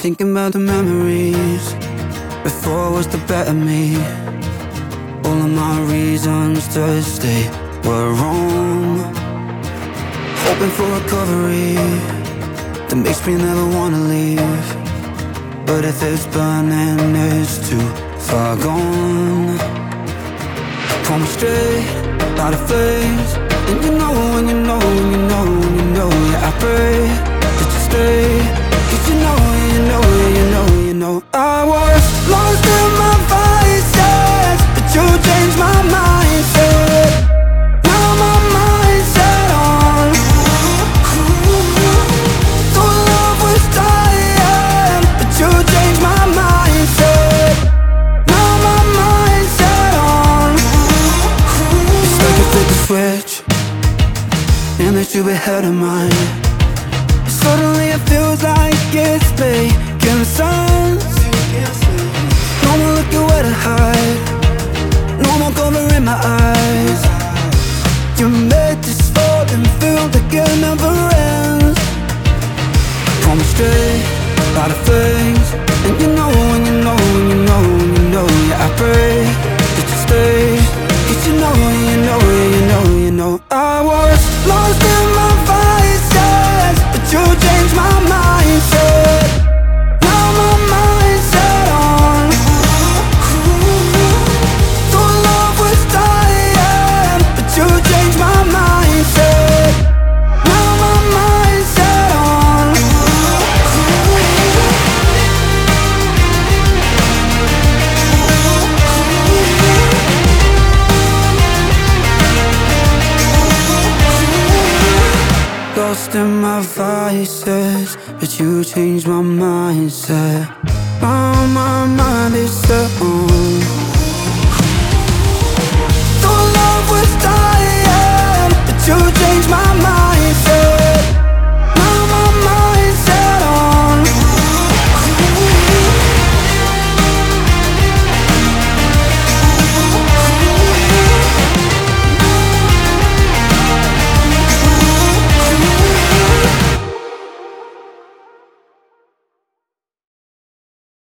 thinking about the memories. Before was the better me. All of my reasons to stay were wrong. Hoping for recovery that makes me never wanna leave. But if it's burning, it's too far gone. Pull me straight out of flames. And you know when you know, when you know, when you know. Yeah, I pray that you stay. Cause you know, you know, you know, you know. I was lost in my vices, but you changed my mindset. Now my mind's set on. Thought love was dying, but you changed my mindset. Now my mind's set on. It's like you flipped the switch and that you ahead of mine. Suddenly it feels like it's making sense. No more looking where to hide, no more covering my eyes. You made this fall and feel like it never ends. Pull me straight out of flames. And you know when you know, when you know, when you know. Yeah, I pray that you stay. Cause you know, you know, you know, you know. I was lost in my vices, but you changed my mindset. Now my mind's set on. Thought love was dying, but you changed my mindset. Now my mind's set on. Lost in my vices, but you changed my mindset. Now my mind is set on.